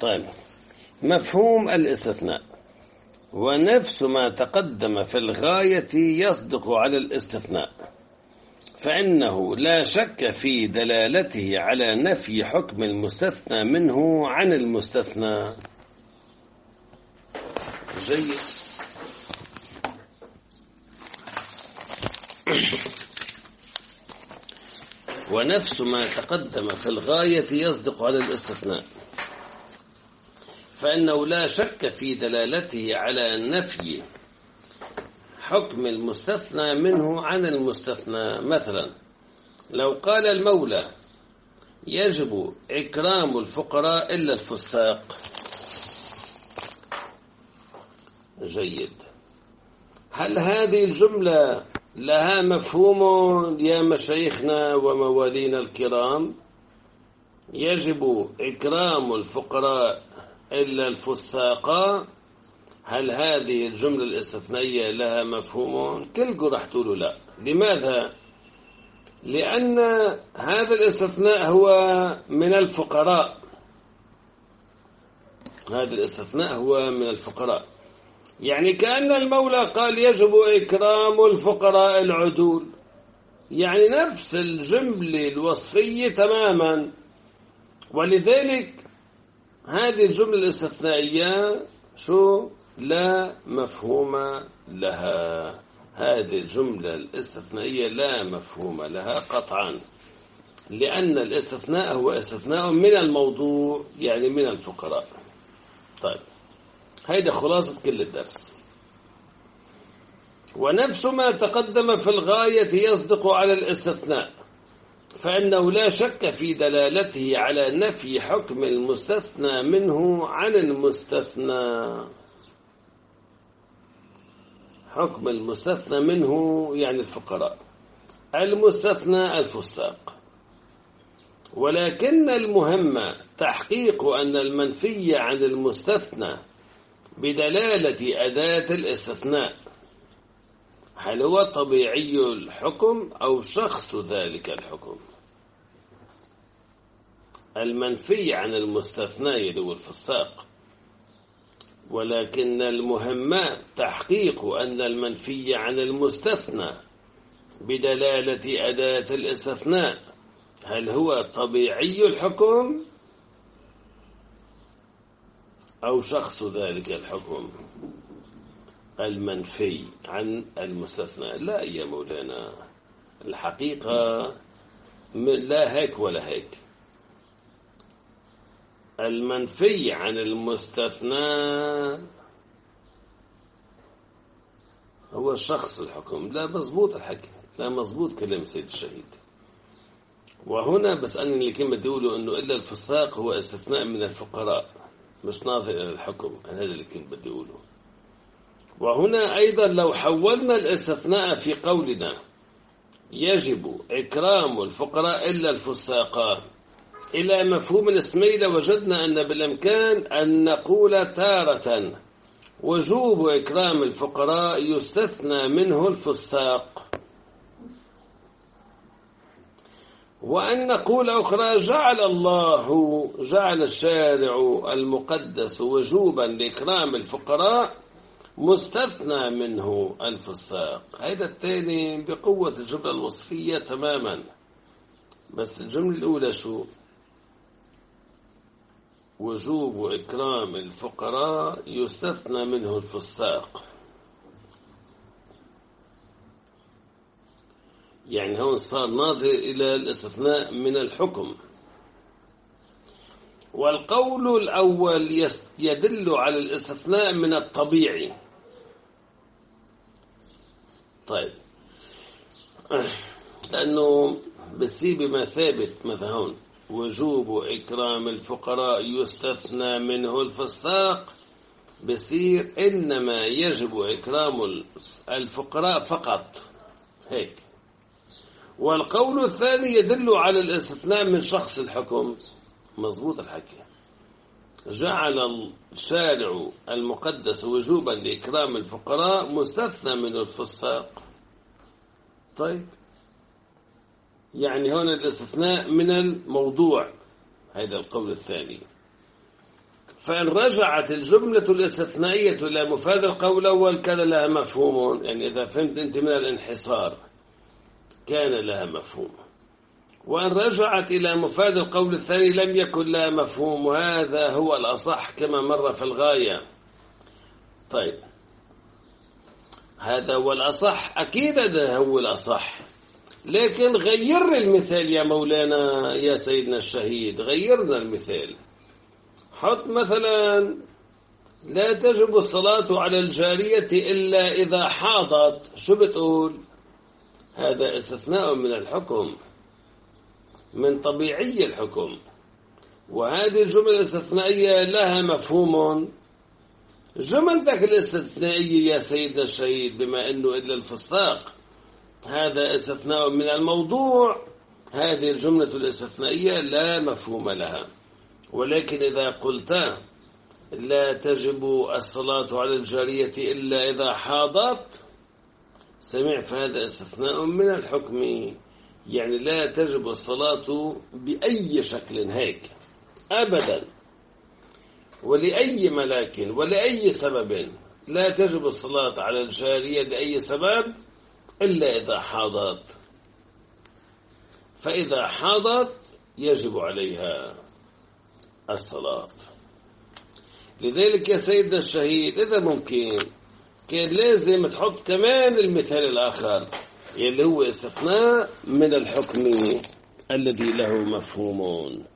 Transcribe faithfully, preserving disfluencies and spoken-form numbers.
طيب، مفهوم الاستثناء ونفس ما تقدم في الغاية يصدق على الاستثناء، فإنه لا شك في دلالته على نفي حكم المستثنى منه عن المستثنى. جيد. ونفس ما تقدم في الغاية يصدق على الاستثناء، فإنه لا شك في دلالته على نفي حكم المستثنى منه عن المستثنى. مثلا لو قال المولى يجب إكرام الفقراء إلا الفساق. جيد. هل هذه الجملة لها مفهوم يا مشايخنا وموالينا الكرام؟ يجب إكرام الفقراء إلا الفساق، هل هذه الجملة الاستثنائية لها مفهوم؟ كلكم راح تقولوا لا. لماذا؟ لأن هذا الاستثناء هو من الفقراء، هذا الاستثناء هو من الفقراء، يعني كأن المولى قال يجب إكرام الفقراء العدول، يعني نفس الجملة الوصفية تماما. ولذلك هذه الجملة الاستثنائية شو؟ لا مفهوم لها. هذه الجملة الاستثنائية لا مفهوم لها قطعا، لأن الاستثناء هو استثناء من الموضوع، يعني من الفقراء. طيب، هيدا خلاصة كل الدرس. ونفس ما تقدم في الغاية يصدق على الاستثناء، فإنه لا شك في دلالته على نفي حكم المستثنى منه عن المستثنى. حكم المستثنى منه يعني الفقراء، المستثنى الفساق. ولكن المهم تحقيق أن المنفي عن المستثنى بدلالة أداة الاستثناء، هل هو طبيعي الحكم أو شخص ذلك الحكم؟ المنفي عن المستثنى هو الفساق، ولكن المهم تحقيق أن المنفي عن المستثنى بدلالة أداة الاستثناء، هل هو طبيعي الحكم أو شخص ذلك الحكم؟ المنفي عن المستثنى. لا يا مولانا، الحقيقة لا هيك ولا هيك. المنفي عن المستثنى هو شخص الحكم. لا مظبوط الحكي، لا مظبوط كلام سيد الشهيد. وهنا بس أن اللي كان بدي أقوله أنه إلا الفساق هو استثناء من الفقراء، مش ناظر إلى الحكم. هذا اللي كنت بدي أقوله. وهنا أيضا لو حولنا الاستثناء في قولنا يجب إكرام الفقراء إلا الفساق إلى مفهوم الاسمي، لوجدنا أن بالإمكان أن نقول تارة وجوب إكرام الفقراء يستثنى منه الفساق، وأن نقول أخرى جعل الله جعل الشارع المقدس وجوبا لإكرام الفقراء مستثنى منه الفساق. هذا الثاني بقوة الجملة الوصفية تماما. بس الجملة الأولى شو؟ وجوب إكرام الفقراء يستثنى منه الفساق، يعني هون صار ناظر إلى الاستثناء من الحكم. والقول الأول يدل على الاستثناء من الطبيعي. طيب، لأنه بسيب ما ثابت مثلا هون وجوب إكرام الفقراء يستثنى منه الفساق، بصير إنما يجب إكرام الفقراء فقط هيك. والقول الثاني يدل على الاستثناء من شخص الحكم. مظبوط الحكي. جعل الشارع المقدس وجوبا لإكرام الفقراء مستثنى من الفساق. طيب، يعني هنا الاستثناء من الموضوع، هذا القول الثاني. فإن رجعت الجملة الاستثنائية إلى مفاد القول الأول كان لها مفهوم، يعني إذا فهمت أنت من الانحصار كان لها مفهوم. وإن رجعت إلى مفاد القول الثاني لم يكن لها مفهوم، وهذا هو الأصح كما مر في الغاية. طيب هذا هو الأصح، أكيد هذا هو الأصح، لكن غير المثال يا مولانا يا سيدنا الشهيد، غيرنا المثال. حط مثلا لا تجب الصلاة على الجارية إلا إذا حاضت، شو بتقول؟ هذا استثناء من الحكم، من طبيعي الحكم، وهذه الجملة الاستثنائية لها مفهوم. جملتك الاستثنائية يا سيدنا الشهيد بما أنه إلا الفساق هذا استثناء من الموضوع، هذه الجملة الاستثنائية لا مفهوم لها. ولكن إذا قلت لا تجب الصلاة على الجارية إلا إذا حاضت سمع، فهذا استثناء من الحكم، يعني لا تجب الصلاة بأي شكل هيك أبدا، ولأي ملاك ولأي سبب لا تجب الصلاة على الجارية لأي سبب إلا إذا حاضت، فإذا حاضت يجب عليها الصلاة. لذلك يا سيدنا الشهيد إذا ممكن كان لازم تحط كمان المثال الآخر اللي هو استثناء من الحكم الذي له مفهوم.